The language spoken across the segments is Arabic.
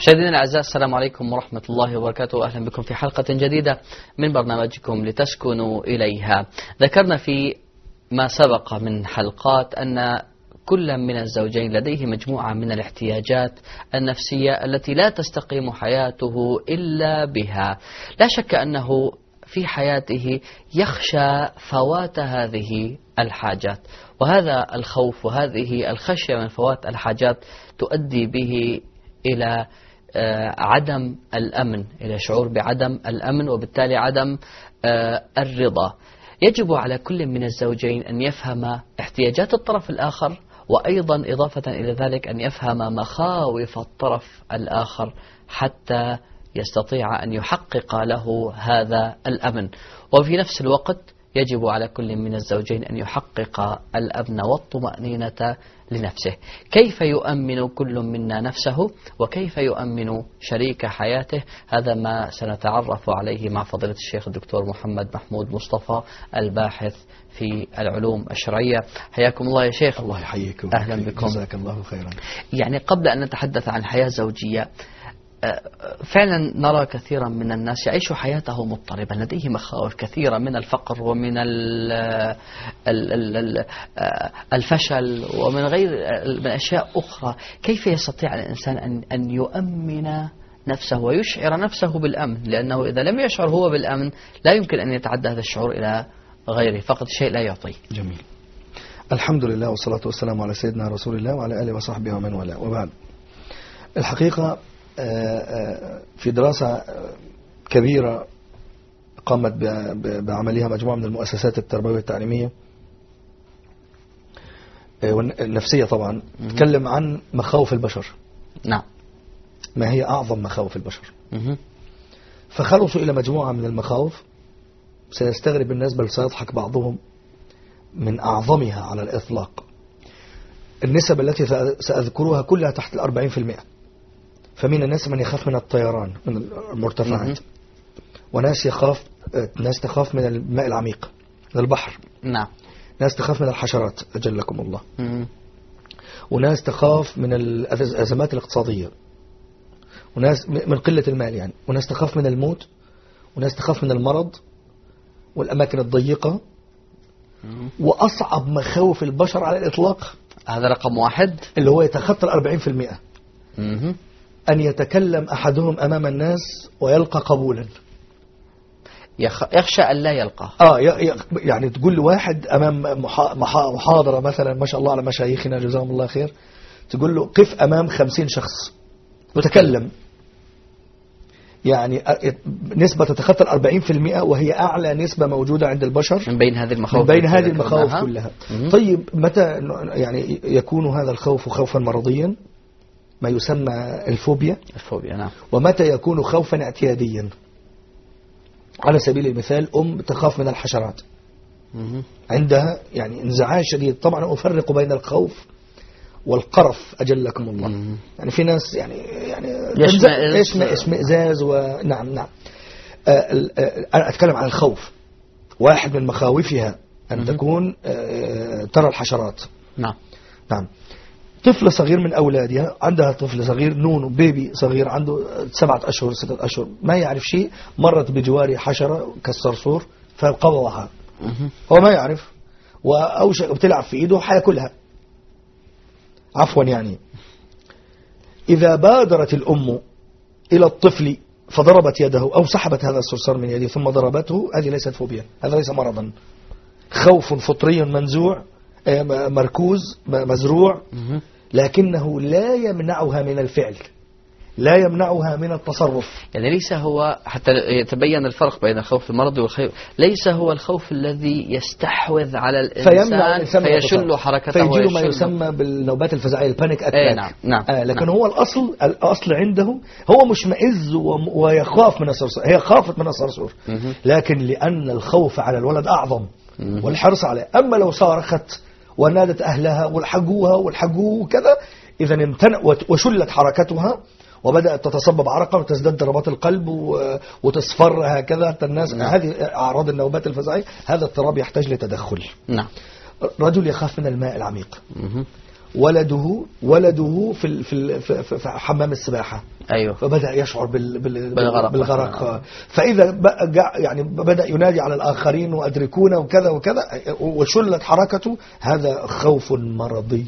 مشاهدينا الأعزاء، السلام عليكم ورحمة الله وبركاته. أهلا بكم في حلقة جديدة من برنامجكم لتسكنوا إليها. ذكرنا في ما سبق من حلقات أن كل من الزوجين لديه مجموعة من الاحتياجات النفسية التي لا تستقيم حياته إلا بها. لا شك أنه في حياته يخشى فوات هذه الحاجات، وهذا الخوف وهذه الخشية من فوات الحاجات تؤدي به إلى عدم الأمن، إلى شعور بعدم الأمن، وبالتالي عدم الرضا. يجب على كل من الزوجين أن يفهم احتياجات الطرف الآخر، وأيضا إضافة إلى ذلك أن يفهم مخاوف الطرف الآخر حتى يستطيع أن يحقق له هذا الأمن. وفي نفس الوقت يجب على كل من الزوجين أن يحقق الأمن والطمأنينة لنفسه. كيف يؤمن كل منا نفسه وكيف يؤمن شريك حياته؟ هذا ما سنتعرف عليه مع فضيلة الشيخ الدكتور محمد محمود مصطفى، الباحث في العلوم الشرعية. حياكم الله يا شيخ. الله يحييكم. أهلا بكم. جزاك الله خيرا. يعني قبل أن نتحدث عن حياة زوجية، فعلا نرى كثيرا من الناس يعيش حياته مضطربا، لديه مخاوف كثيرة من الفقر ومن الفشل ومن غير من أشياء أخرى. كيف يستطيع الإنسان أن يؤمن نفسه ويشعر نفسه بالأمن؟ لأنه إذا لم يشعر هو بالأمن لا يمكن أن يتعدى هذا الشعور إلى غيره، فقط الشيء لا يعطي. جميل. الحمد لله والصلاة والسلام على سيدنا رسول الله وعلى آله وصحبه ومن والاه، وبعد. الحقيقة في دراسة كبيرة قامت بعملها مجموعة من المؤسسات التربوية التعليمية والنفسية طبعا تتكلم عن مخاوف البشر. نعم. ما هي أعظم مخاوف البشر؟ فخلصوا إلى مجموعة من المخاوف سيستغرب الناس بل سيضحك بعضهم من أعظمها على الإطلاق. النسب التي سأذكرها كلها تحت 40%. فمن الناس من يخاف من الطيران من المرتفعات، وناس ناس تخاف من الماء العميق من البحر. نعم. ناس تخاف من الحشرات أجلكم الله. وناس تخاف من الأزمات الاقتصادية، وناس من قلة المال يعني، وناس تخاف من الموت، وناس تخاف من المرض والأماكن الضيقة. وأصعب مخاوف البشر على الإطلاق، هذا رقم واحد، اللي هو يتخطى 40%، أن يتكلم أحدهم أمام الناس ويلقى قبولا. يخشى أن لا يلقى. يعني تقول لواحد أمام محاضرة مثلا، ما شاء الله على مشايخنا جزاهم الله خير، تقول له قف أمام 50 شخص وتكلم. يعني نسبة تتخطى 40%، وهي أعلى نسبة موجودة عند البشر من بين هذه المخاوف كلها. طيب متى يعني يكون هذا الخوف خوفا مرضيا، ما يسمى الفوبيا؟ نعم. ومتى يكون خوفا اعتياديا؟ على سبيل المثال تخاف من الحشرات، عندها يعني انزعاج شديد. طبعا أفرق بين الخوف والقرف أجلكم الله. يعني في ناس يعني اشمئزاز ونعم. أنا أتكلم عن الخوف. واحد من مخاوفها أن تكون ترى الحشرات. نعم. طفل صغير من أولادها، عندها طفل صغير نونو، بيبي صغير عنده 7 أشهر 6 أشهر، ما يعرف شيء، مرت بجواري حشرة كالصرصور فقبضها، هو ما يعرف، وأوشك بتلعب في إيده حياكلها عفوا. يعني إذا بادرت الأم إلى الطفل فضربت يده أو سحبت هذا الصرصار من يده ثم ضربته، هذه ليست فوبيا، هذا ليس مرضا، خوف فطري منزوع مركوز مزروع، لكنه لا يمنعها من الفعل، لا يمنعها من التصرف. يعني ليس هو، حتى يتبين الفرق بين الخوف المرضي والخوف، ليس هو الخوف الذي يستحوذ على الإنسان فيشل حركته فيجيله ما يسمى بالنوبات الفزعية، البانيك أتاك. نعم. لكن هو الأصل عندهم هو مشمئز ويخاف من الصرصور، هي خافت من الصرصور، لكن لأن الخوف على الولد أعظم والحرص عليه. أما لو صارخت ونادت أهلها والحقوه كذا، إذا امتنع وشلت حركتها وبدأت تتصبب عرقا وتزداد ضربات القلب وتصفر هكذا الناس. هذه أعراض النوبات الفزعية. هذا اضطراب يحتاج لتدخل. نعم. رجل يخاف من الماء العميق، ولده في حمام السباحة. أيوه. فبدأ يشعر بالغرق. فإذا يعني بدأ ينادي على الآخرين وأدركونا وكذا وكذا وشلت حركته، هذا خوف مرضي.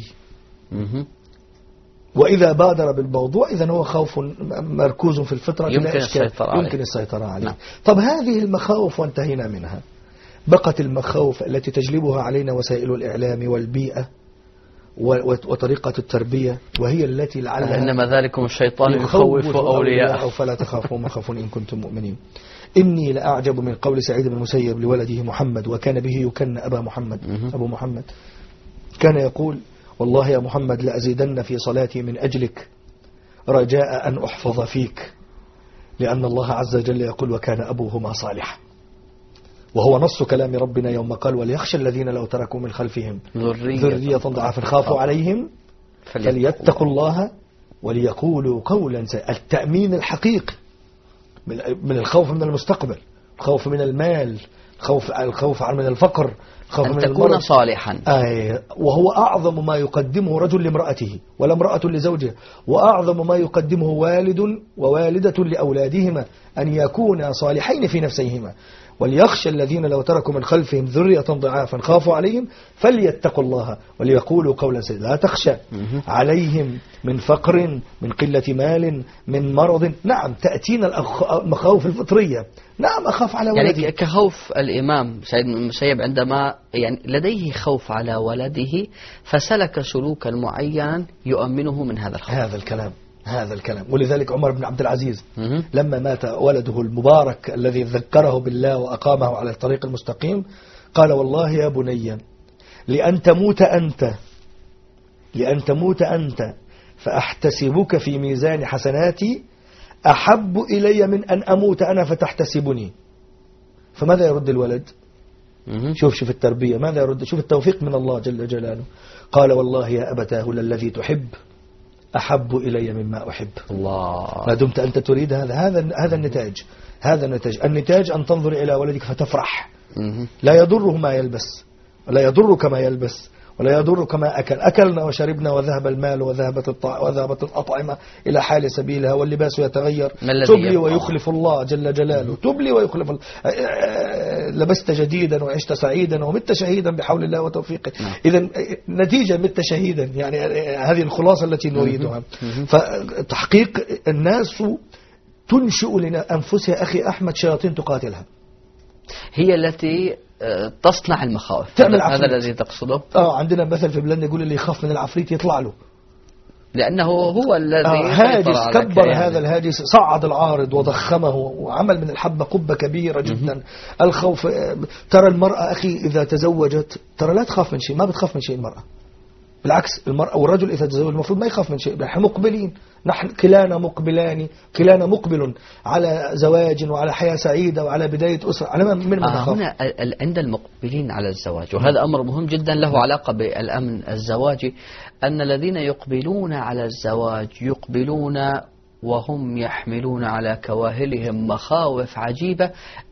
وإذا بادر بالموضوع إذن هو خوف مركوز في الفطرة يمكن السيطرة عليه. نعم. طب هذه المخاوف وانتهينا منها، بقت المخاوف التي تجلبها علينا وسائل الإعلام والبيئة وطريقة التربية، وهي التي لعلها إنما ذلكم الشيطان يخوف أولياءه فلا تخافوا ما خافون إن كنتم مؤمنين. إني لأعجب من قول سعيد بن المسيب لولده محمد، وكان به يكن أبو محمد، كان يقول: والله يا محمد لأزيدن في صلاتي من أجلك رجاء أن أحفظ فيك، لأن الله عز وجل يقول: وكان أبوهما صالحا. وهو نص كلام ربنا يوم قال: وليخشى الذين لو تركوا من خلفهم ذرية ضعافا خافوا عليهم فليتقوا الله وليقولوا قولا سديدا. التأمين الحقيقي من الخوف من المستقبل، الخوف من المال، الخوف من الفقر، أن تكون صالحا. وهو أعظم ما يقدمه رجل لامرأته ولا امرأة لزوجها، وأعظم ما يقدمه والد ووالدة لأولادهما أن يكونا صالحين في نفسيهما. وليخشى الذين لو تركوا من خلفهم ذرية ضعافا خافوا عليهم فليتقوا الله وليقولوا قولا سديدا. لا تخشى عليهم من فقر، من قلة مال، من مرض. نعم تأتينا المخاوف الفطرية، نعم أخاف على ولدي، يعني كخوف الإمام سعيد بن المسيب عندما يعني لديه خوف على ولده فسلك سلوكا معينا يؤمنه من هذا الخوف. هذا الكلام. ولذلك عمر بن عبد العزيز لما مات ولده المبارك الذي ذكره بالله وأقامه على الطريق المستقيم، قال: والله يا بني لأن تموت أنت فأحتسبك في ميزان حسناتي أحب إلي من أن أموت أنا فتحتسبني. فماذا يرد الولد؟ شوف التربية ماذا يرد، شوف التوفيق من الله جل جلاله. قال: والله يا أبتاه للذي تحب أحب إلي مما أحب. الله. ما دمت أنت تريد هذا النتاج أن تنظر إلى ولدك فتفرح. لا يضره ما يلبس، ولا يضرك ما يلبس، ولا يضرك ما أكلنا وشربنا وذهب المال وذهبت الأطعمة إلى حال سبيلها واللباس يتغير. تبلي ويخلف الله جل جلاله، تبلي ويخلف الله. لبست جديدا وعشت سعيدا ومت شهيدا بحول الله وتوفيقه. إذن نتيجة مت شهيدا، يعني هذه الخلاصة التي نريدها. فتحقيق الناس تنشئ لأنفسها أخي أحمد شياطين تقاتلها، هي التي تصنع المخاوف. هذا الذي تقصده. عندنا مثل في بلادنا يقول: اللي يخاف من العفريت يطلع له، لأنه هو الذي هاجس كبر هذا الهاجس، صعد العارض وضخمه وعمل من الحبة قبة كبيرة جدا. الخوف، ترى المرأة أخي إذا تزوجت ترى لا تخاف من شيء، ما بتخاف من شيء المرأة، بالعكس المرأة والرجل إذا تزوج المفروض ما يخاف من شيء. نحن مقبلين، نحن كلانا مقبل على زواج وعلى حياة سعيدة وعلى بداية أسرة. على من نخاف؟ هنا عند المقبلين على الزواج، وهذا أمر مهم جدا له علاقة بالأمن الزواجي، أن الذين يقبلون على الزواج يقبلون وهم يحملون على كواهلهم مخاوف عجيبة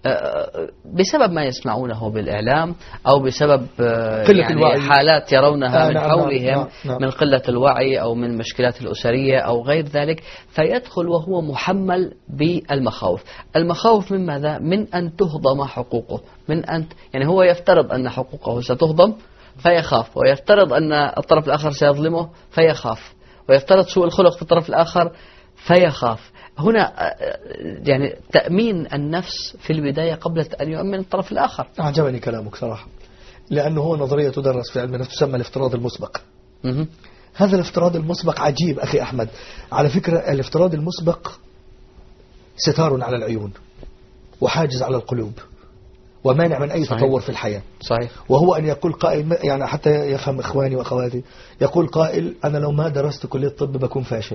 بسبب ما يسمعونه بالإعلام أو بسبب يعني حالات يرونها من حولهم من قلة الوعي أو من المشكلات الأسرية أو غير ذلك، فيدخل وهو محمل بالمخاوف. المخاوف من ماذا؟ من أن تهضم حقوقه، من أن يعني هو يفترض أن حقوقه ستهضم فيخاف، ويفترض أن الطرف الآخر سيظلمه فيخاف، ويفترض سوء الخلق في الطرف الآخر فيخاف. هنا يعني تأمين النفس في البداية قبل أن يؤمن الطرف الآخر. أعجبني كلامك صراحة، لأنه هو نظرية تدرس في علم النفس تسمى الافتراض المسبق. هذا الافتراض المسبق عجيب أخي أحمد. على فكرة الافتراض المسبق ستار على العيون وحاجز على القلوب ومانع من أي تطور في الحياة. صحيح. وهو أن يقول قائل، يعني حتى يفهم إخواني وأخواتي، يقول قائل: أنا لو ما درست كلية الطب بكون فاشل،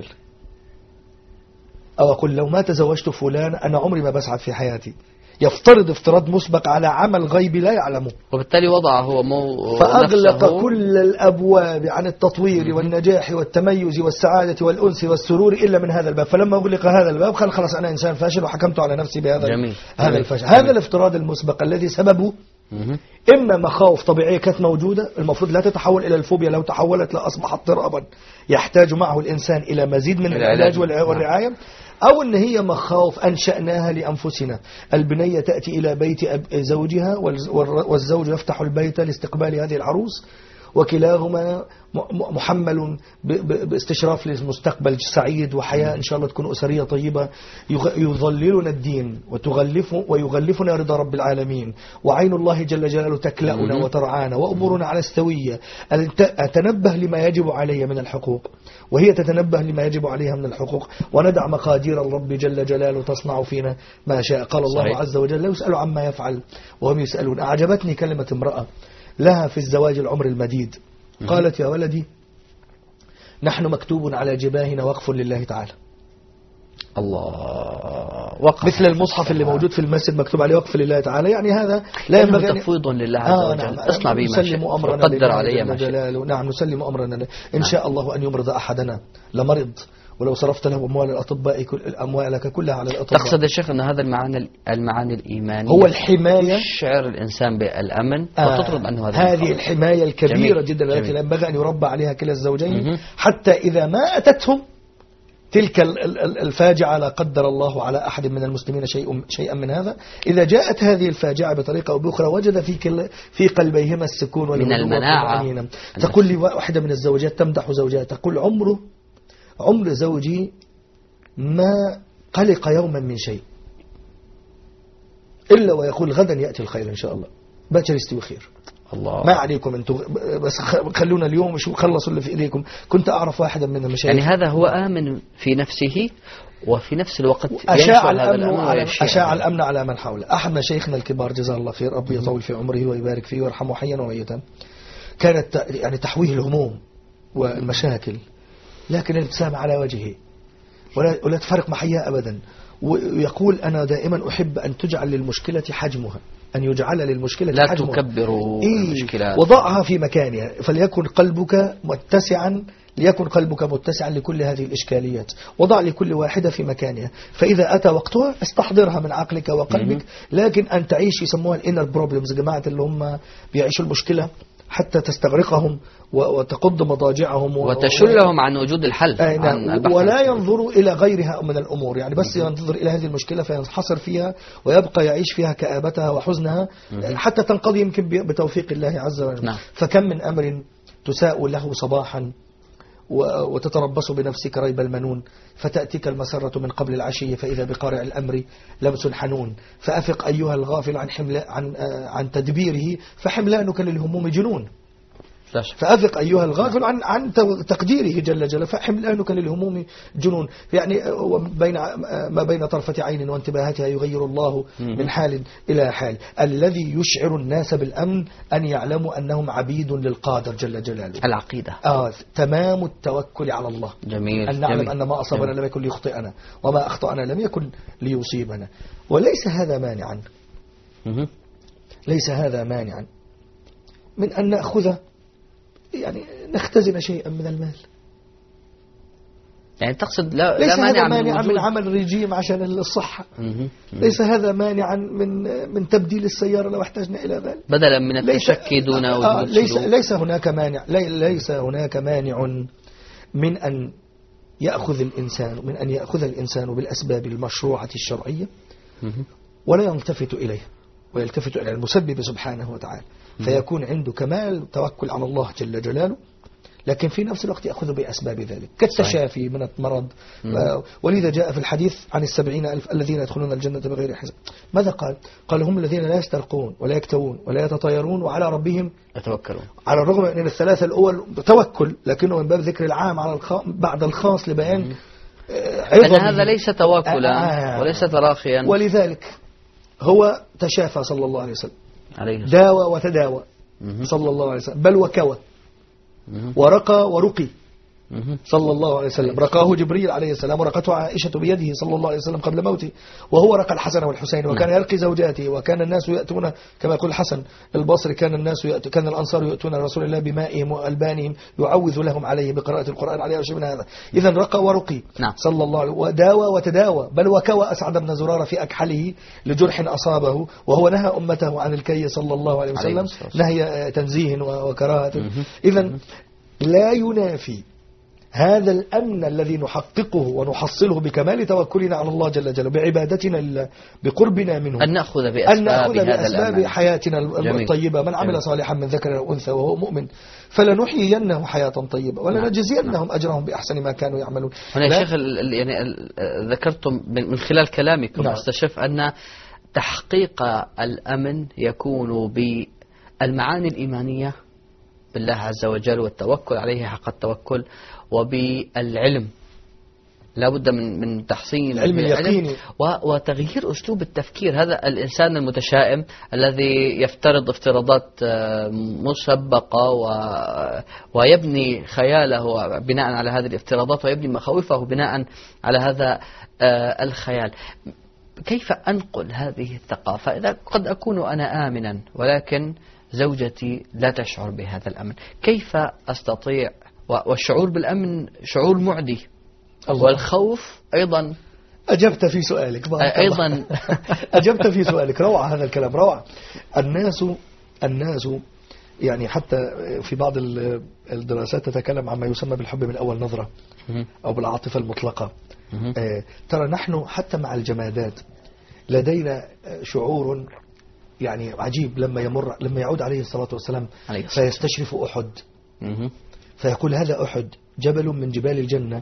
أو أقول لو ما تزوجت فلان أنا عمري ما بسعد في حياتي. يفترض افتراض مسبق على عمل غيبي لا يعلمه، وبالتالي وضع هو فأغلق كل الأبواب عن التطوير والنجاح والتميز والسعادة والأنس والسرور إلا من هذا الباب. فلما أغلق هذا الباب خلاص أنا إنسان فاشل وحكمت على نفسي بهذا الفشل. هذا الافتراض المسبق الذي سببه إما مخاوف طبيعية كانت موجودة المفروض لا تتحول إلى الفوبيا، لو تحولت لأصبح اضطرابا يحتاج معه الإنسان إلى مزيد من العلاج والرعاية، أو أن هي مخاوف أنشأناها لأنفسنا. البنية تأتي إلى بيت زوجها والزوج يفتح البيت لاستقبال هذه العروس، وكلاهما محمل باستشراف للمستقبل سعيد وحياة إن شاء الله تكون أسرية طيبة، يظللنا الدين ويغلفنا رضا رب العالمين، وعين الله جل جلاله تكلأنا وترعانا وأمورنا على السوية. أتنبه لما يجب علي من الحقوق وهي تتنبه لما يجب عليها من الحقوق، وندع مقادير الرب جل جلاله تصنع فينا ما شاء. قال الله عز وجل: لا يسأل عما يفعل وهم يسألون. أعجبتني كلمة امرأة لها في الزواج العمر المديد، قالت: يا ولدي نحن مكتوب على جباهنا وقف لله تعالى. الله، وقف مثل المصحف اللي موجود في المسجد مكتوب عليه وقف لله تعالى، يعني هذا لا ينبغي تفويض لله عز وجل. نعم. اصنع به ما شئت وقدر علي ما شئت. نعم، نسلم أمرنا إن شاء الله أن يمرض أحدنا لمرض ولو صرفت له أموال الأطباء أموالك كلها على الأطباء. تقصد يا شيخ أن هذا المعاني الإيمانية هو الحماية، شعر الإنسان بالأمن وتطرد عنه هذه الحماية الكبيرة جدا التي ينبغي أن يربى عليها كلا الزوجين، حتى إذا ما أتتهم تلك الفاجعة لا قدر الله على أحد من المسلمين شيئا من هذا، إذا جاءت هذه الفاجعة بطريقة أو بأخرى وجد في قلبيهما السكون من المناعة. تقول لي واحدة من الزوجات تمدح زوجها، تقول: عمر زوجي ما قلق يوما من شيء إلا ويقول غدا يأتي الخير إن شاء الله، باكر يستوي خير. الله، ما عليكم أنتم، بس خلونا اليوم شو خلصوا اللي في إيديكم. كنت أعرف واحدا من المشايخ، يعني هذا هو آمن في نفسه وفي نفس الوقت أشاع الأمن على من حوله. أحد مشايخنا الكبار جزاه الله خير، ربي يطول في عمره ويبارك فيه ويرحمه حيا وميتا، كانت يعني تحويه الهموم والمشاكل، لكن الابتسامة على وجهه ولا تفرق محياه أبدا. ويقول: أنا دائما أحب أن تجعل للمشكلة حجمها، أن يجعل للمشكلة لا حجمها، لا تكبروا المشكلات، وضعها في مكانها، فليكن قلبك متسعا لكل هذه الإشكاليات، وضع لكل واحدة في مكانها، فإذا أتى وقتها استحضرها من عقلك وقلبك. لكن أن تعيش يسموها الانر بروبلمز، جماعة اللي هم بيعيشوا المشكلة حتى تستغرقهم وتقض مضاجعهم وتشلهم عن وجود الحل، ولا ينظروا إلى غيرها من الأمور، يعني بس ينظر إلى هذه المشكلة فينحصر فيها ويبقى يعيش فيها كآبتها وحزنها حتى تنقضي يمكن بتوفيق الله عز وجل. فكم من أمر تساء له صباحا وتتربص بنفسك ريب المنون، فتأتيك المسرة من قبل العشي فإذا بقارع الأمر لمس حنون، فأفق أيها الغافل عن تدبيره فحملانك للهموم جنون. فأفق أيها الغافل عن تقديره جل جلاله فحملانك للهموم جنون. يعني ما بين طرفة عين وانتباهاتها يغير الله من حال إلى حال. الذي يشعر الناس بالأمن أن يعلموا أنهم عبيد للقادر جل جلاله. العقيدة تمام التوكل على الله. جميل. أن نعلم أن ما أصابنا لم يكن ليخطئنا وما أخطأنا لم يكن ليصيبنا. وليس هذا مانعا من أن نأخذ يعني نختزن شيئا من المال. يعني تقصد ليس هذا مانعا من عمل رجيم عشان الصحة. ليس هذا مانعا من تبديل السيارة لو احتاجنا إلى ذلك، بدلا من التشكي دون وجود ليس هناك مانع من أن يأخذ الإنسان بالأسباب المشروعة الشرعية ولا يلتفت إليه ويلتفت إلى المسبب سبحانه وتعالى، فيكون عنده كمال توكل على الله جل جلاله، لكن في نفس الوقت يأخذ بأسباب ذلك كالتشافي من المرض. ولذا جاء في الحديث عن 70,000 الذين يدخلون الجنة بغير حساب. ماذا قال هم الذين لا يسترقون ولا يكتوون ولا يتطيرون وعلى ربهم يتوكلون. على الرغم من الثلاثة الأول توكل، لكنه من باب ذكر العام على بعد الخاص لبيان أن هذا ليس توكلا وليس تراخيا. ولذلك هو تشافى صلى الله عليه وسلم، داوى وتداوى صلى الله عليه وسلم، بل وكوى ورقى ورقي صلى الله عليه وسلم. رقاه جبريل عليه السلام ورقته عائشة بيده صلى الله عليه وسلم قبل موته، وهو رقى الحسن والحسين، وكان يرقي زوجاته، وكان الناس يأتون كما يقول الحسن البصري كان الأنصار يأتون رسول الله بمائهم وألبانهم يعوذ لهم عليه بقراءة القرآن عليه وشيء من هذا. إذا رقى ورقي صلى الله عليه وسلم، وداوى وتداوى، بل وكوى أسعد بن زرارة في أكحله لجرح أصابه، وهو نهى أمته عن الكي صلى الله عليه وسلم نهي تنزيه وكراهة. إذا لا ينافي هذا الأمن الذي نحققه ونحصله بكمال توكلنا على الله جل جلاله، بعبادتنا لله، بقربنا منه، أن نأخذ بأسباب حياتنا الطيبة. من عمل صالحا من ذكر أو أنثى وهو مؤمن فلنحيينه حياة طيبة ولنجزينهم أجرهم بأحسن ما كانوا يعملون. هنا يا شيخ يعني ذكرتم من خلال كلامكم استشف أن تحقيق الأمن يكون بالمعاني الإيمانية بالله عز وجل والتوكل عليه حق التوكل، وبالعلم لا بد من تحصين العلم اليقيني وتغيير أسلوب التفكير. هذا الإنسان المتشائم الذي يفترض افتراضات مسبقة ويبني خياله بناء على هذه الافتراضات، ويبني مخاوفه بناء على هذا الخيال. كيف أنقل هذه الثقافة إذا قد أكون أنا آمنا ولكن زوجتي لا تشعر بهذا الأمن؟ كيف أستطيع؟ والشعور بالأمن شعور معدي، والخوف أيضا. أجبت في سؤالك أيضا أجبت في سؤالك، روعة هذا الكلام، روعة. الناس يعني حتى في بعض الدراسات تتكلم عما يسمى بالحب من أول نظرة أو بالعاطفة المطلقة. ترى نحن حتى مع الجمادات لدينا شعور يعني عجيب لما يعود عليه الصلاة والسلام فيستشرف أحد فيقول هذا أحد جبل من جبال الجنة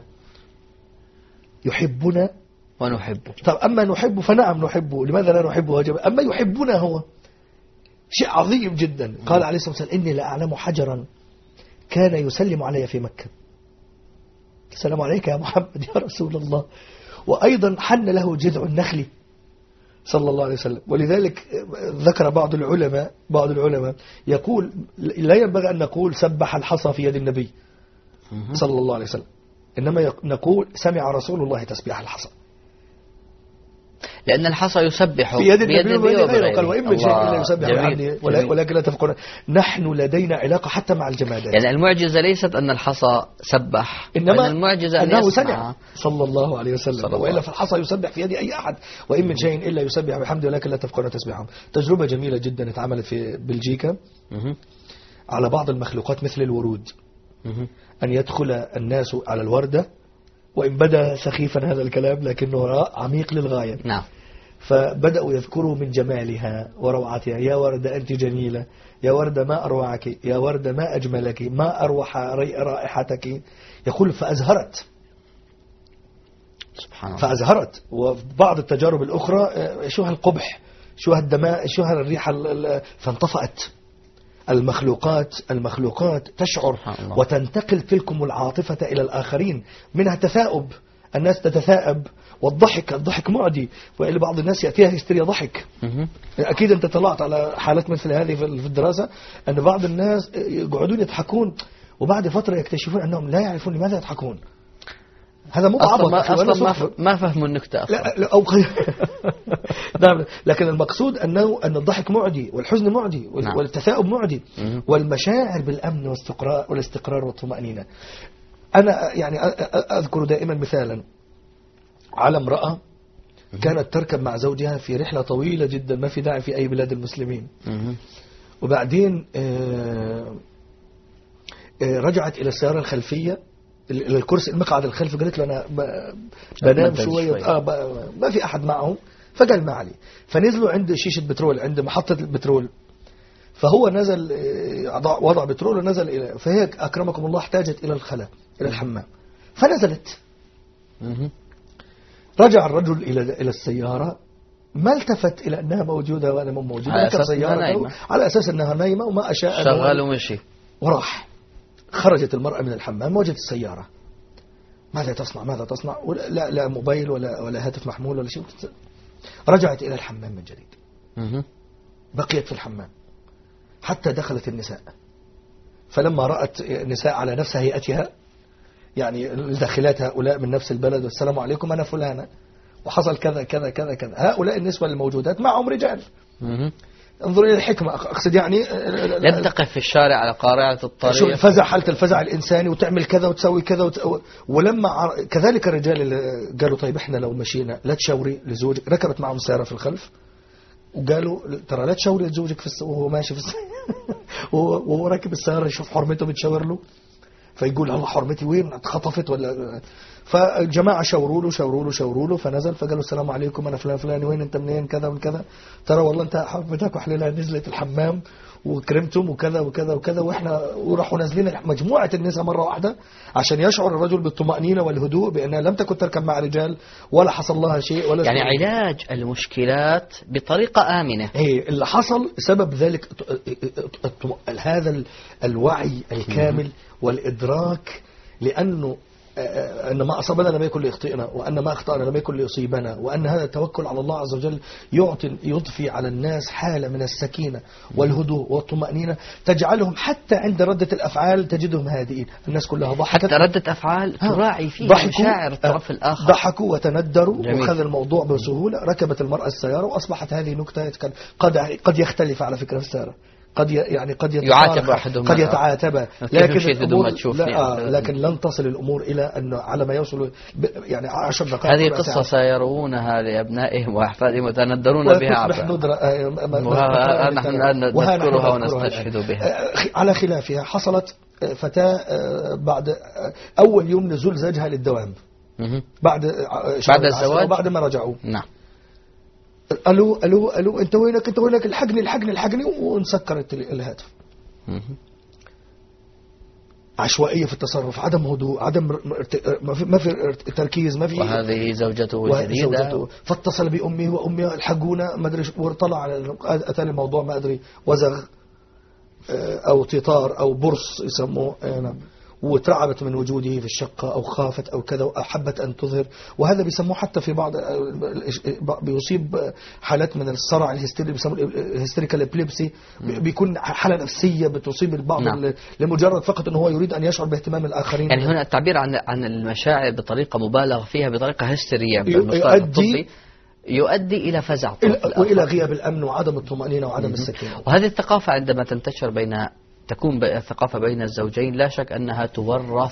يحبنا ونحبه. طب أما نحبه فنعم نحبه، لماذا لا نحبه جبل؟ أما يحبنا هو شيء عظيم جدا. قال عليه الصلاة والسلام إني لأعلم حجرا كان يسلم علي في مكة، السلام عليك يا محمد يا رسول الله. وأيضا حن له جذع النخل صلى الله عليه وسلم. ولذلك ذكر بعض العلماء يقول لا ينبغي أن نقول سبح الحصى في يد النبي صلى الله عليه وسلم، إنما نقول سمع رسول الله تسبيح الحصى، لأن الحصى يسبح في يد النبي وغيره. قال وإن من شيء إلا يسبح بحمده ولكن لا تفقهون. نحن لدينا علاقة حتى مع الجمادات. يعني المعجزة ليست أن الحصى سبح، إنما المعجزة أنه سمع صلى الله عليه وسلم. وإلا فالحصى يسبح في يد أي أحد، وإن من شيء إلا يسبح بحمده ولكن لا تفقهون تسبيحهم. تجربة جميلة جدا اتعملت في بلجيكا على بعض المخلوقات مثل الورود، أن يدخل الناس على الوردة، وإن بدا سخيفا هذا الكلام لكنه عميق للغاية. نعم. فبدأوا يذكروا من جمالها وروعتها، يا وردة أنت جميلة، يا وردة ما أروعك، يا وردة ما أجملك، ما أروح رائحتك. يقول فأزهرت سبحان الله، فأزهرت. وبعض التجارب الأخرى شوها القبح، شوها الدماء، شوها الريحة، فانطفأت. المخلوقات تشعر وتنتقل تلكم العاطفة إلى الآخرين، منها التثاؤب، الناس تتثاءب، الضحك معدي، وإلى بعض الناس يأتيها هستيريا ضحك. أكيد أنت طلعت على حالات مثل هذه في الدراسة، أن بعض الناس يقعدون يضحكون وبعد فترة يكتشفون أنهم لا يعرفون لماذا يضحكون. هذا مو عبط أصلا ما فهموا النكتة أصلا. لا أو نعم. لكن المقصود أن الضحك معدي، والحزن معدي، والتثاؤب معدي، والمشاعر بالأمن والاستقرار والطمأنينة. أنا يعني أذكر دائما مثالا على امرأة كانت تركب مع زوجها في رحلة طويلة جدا ما في داعي في أي بلاد المسلمين، وبعدين رجعت إلى السيارة الخلفية، إلى الكرسي المقعد الخلفي، قالت له أنا بنام شوية ما في أحد معهم، فقال ما علي. فنزلوا عند شيشة بترول، عند محطة البترول، فهو نزل وضع بترول ونزل إلى، فهي أكرمكم الله احتاجت إلى الخلاء إلى الحمام، فنزلت. رجع الرجل إلى السيارة، ما التفت إلى أنها موجودة وأنا مو موجودة، على أساس أنها نايمة وما أشاء شغال ومشي، وراح. خرجت المرأة من الحمام، وجدت السيارة. ماذا تصنع؟ لا موبايل ولا هاتف محمول ولا شيء. رجعت إلى الحمام من جديد، بقيت في الحمام حتى دخلت النساء. فلما رأت النساء على نفس هيئتها يعني داخلات هؤلاء من نفس البلد، والسلام عليكم أنا فلانة وحصل كذا كذا كذا كذا. هؤلاء النسوة الموجودات معهم رجال. انظر إلى الحكمة، أقصد يعني لم تقف في الشارع على قارعة الطريق. شوف الفزع، حالة الفزع الإنساني، وتعمل كذا وتسوي كذا ولما كذلك الرجال اللي قالوا طيب إحنا لو مشينا لا تشاوري لزوجك، ركبت معهم سيارة في الخلف وقالوا ترى لا تشاوري لزوجك وهو ماشي في وهو راكب السيارة يشوف حرمته بتشاور له، فيقول الله حرمتي وين اتخطفت ولا. فالجماعة شاوروا له فنزل فقالوا السلام عليكم أنا فلان فلان، وين أنت منين كذا من كذا، ترى والله أنت حرمتك وحليلها نزلت الحمام وكرمتم وكذا وكذا وكذا، وإحنا وراحوا نازلين مجموعة النساء مرة واحدة عشان يشعر الرجل بالطمأنينة والهدوء بأنها لم تكن تركب مع رجال ولا حصل لها شيء ولا يعني علاج المشكلات بطريقة آمنة. إيه اللي حصل سبب ذلك هذا الوعي الكامل والإدراك، لأنه أن ما أصابنا لم يكن ليخطئنا، وأن ما أخطأنا لم يكن ليصيبنا، وأن هذا التوكل على الله عز وجل يضفي على الناس حالة من السكينة والهدوء والطمأنينة تجعلهم حتى عند ردة الأفعال تجدهم هادئين. الناس كلها ضحكت، حتى ردة أفعال تراعي فيها مشاعر الطرف الآخر، ضحكوا وتندروا وخذ الموضوع بسهولة. ركبت المرأة السيارة وأصبحت هذه نكتة قد يختلف على فكرة السيارة، قد يعاتب أحدهم، قد يتعاتب، لكن لن تصل الأمور إلى أن على ما يوصل يعني 10 دقائق. هذه قصة سيروونها لأبنائهم وأحفادهم وتندرون بها، نحن نذكرها ونستشهد بها. على خلافها حصلت فتاة بعد أول يوم نزول زوجها للدوام، بعد الزواج بعد ما رجعوا. نعم. ألو ألو ألو أنت وينك الحقني ونسكر الهاتف. عشوائية في التصرف، عدم هدوء، ما في تركيز، ما في. وهذه زوجته الجديدة، فاتصل بأمه وأمي الحقونا ما أدري، وطلع على أتى الموضوع ما أدري وزغ أو تطار أو برص يسموه، وترعبت من وجوده في الشقة أو خافت أو كذا وأحبت أن تظهر. وهذا بيسموه حتى في بعض بيصيب حالات من الصرع الهستيري، بيسموه الهستيريكال ابليبسي، بيكون حالة نفسية بتصيب البعض. نعم. لمجرد فقط أنه هو يريد أن يشعر باهتمام الآخرين. يعني هنا التعبير عن المشاعر بطريقة مبالغ فيها، بطريقة هستيرية يؤدي إلى فزع وإلى غياب الأمن وعدم الطمأنينة وعدم السكينة. وهذه الثقافة عندما تنتشر تكون الثقافة بين الزوجين، لا شك أنها تورث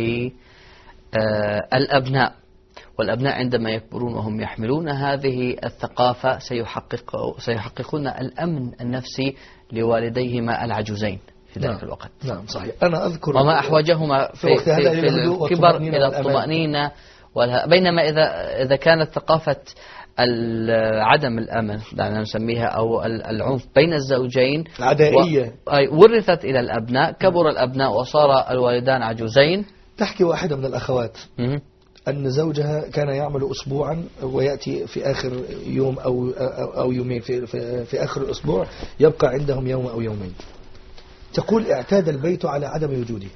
للأبناء، والأبناء عندما يكبرون وهم يحملون هذه الثقافة سيحققون الأمن النفسي لوالديهما العجوزين في ذلك الوقت. نعم صحيح. أنا أذكر وما أحوجهما في الكبر إلى الطمأنينة، بينما إذا كانت ثقافة عدم الأمن دعنا نسميها أو العنف بين الزوجين العدائية ورثت إلى الأبناء، كبر الأبناء وصار الوالدان عجوزين. تحكي واحدة من الأخوات أن زوجها كان يعمل أسبوعا ويأتي في آخر يوم أو يومين في آخر الأسبوع يبقى عندهم يوم أو يومين. تقول اعتاد البيت على عدم وجوده،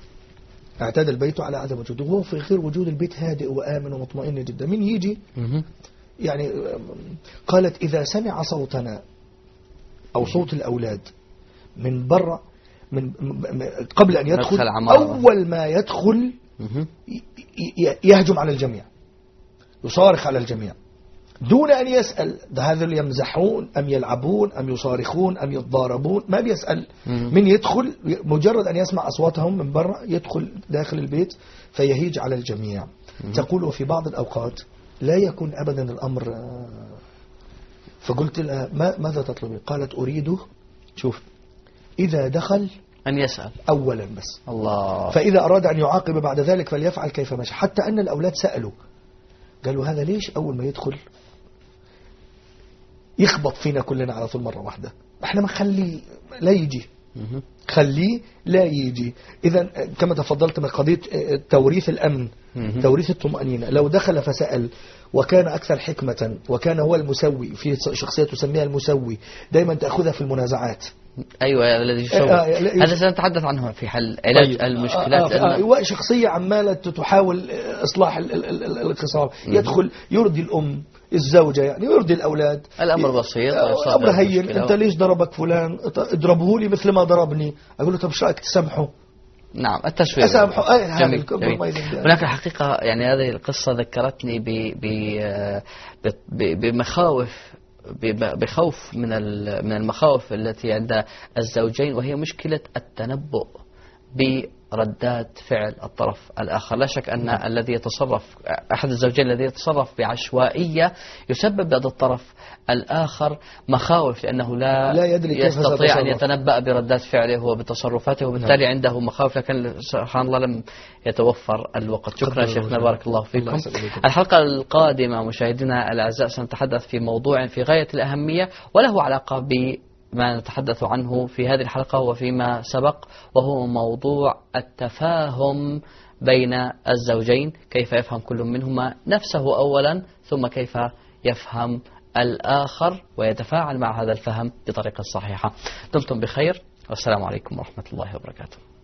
وهو في غير وجود البيت هادئ وآمن ومطمئن جدا. من يجي يعني قالت إذا سمع صوتنا أو صوت الأولاد من برا قبل أن يدخل، أول ما يدخل يهجم على الجميع، يصارخ على الجميع دون أن يسأل هذا يمزحون أم يلعبون أم يصارخون أم يتضاربون، ما بيسأل. من يدخل مجرد أن يسمع أصواتهم من برا يدخل داخل البيت فيهيج على الجميع. تقول وفي بعض الأوقات لا يكون أبدا الأمر. فقلت لها ماذا تطلبي؟ قالت أريده شوف إذا دخل أن يسأل أولا بس الله، فإذا أراد أن يعاقب بعد ذلك فليفعل كيف مشى. حتى أن الأولاد سألوا قالوا هذا ليش أول ما يدخل يخبط فينا كلنا على طول مرة واحدة، احنا ما خليه لا يجي، خليه لا يجي. إذا كما تفضلت من قضية توريث الأمن، توريث الطمأنينة، لو دخل فسأل وكان أكثر حكمة وكان هو المسوي، في شخصية تسميها المسوي دائما تأخذها في المنازعات. أيوة الذي يسوي هذا سنتحدث عن في حل علاج المشكلات. شخصية عمالة تحاول إصلاح الخصام، يدخل يرضي الأم الزوجة يعني يرضي الأولاد، الأمر بسيط أمر هين. أنت ليش ضربك فلان؟ اضربه لي مثل ما ضربني. أقول له طب شو رأيك تسامحه؟ نعم التشويق جميل. هناك الحقيقة يعني هذه القصة ذكرتني بخوف من المخاوف التي عند الزوجين، وهي مشكلة التنبؤ بردات فعل الطرف الآخر. لا شك أن الذي يتصرف أحد الزوجين الذي يتصرف بعشوائية يسبب لدى الطرف الآخر مخاوف، لأنه لا يدري يستطيع أن يتنبأ بردات فعله وبتصرفاته، وبالتالي عنده مخاوف، لكن سبحان الله لم يتوفر الوقت. شكرا شيخنا، بارك الله فيكم. الحلقة القادمة مشاهدينا الأعزاء سنتحدث في موضوع في غاية الأهمية وله علاقة ما نتحدث عنه في هذه الحلقة وفيما سبق، وهو موضوع التفاهم بين الزوجين، كيف يفهم كل منهما نفسه أولا، ثم كيف يفهم الآخر ويتفاعل مع هذا الفهم بطريقة صحيحة. دمتم بخير، والسلام عليكم ورحمة الله وبركاته.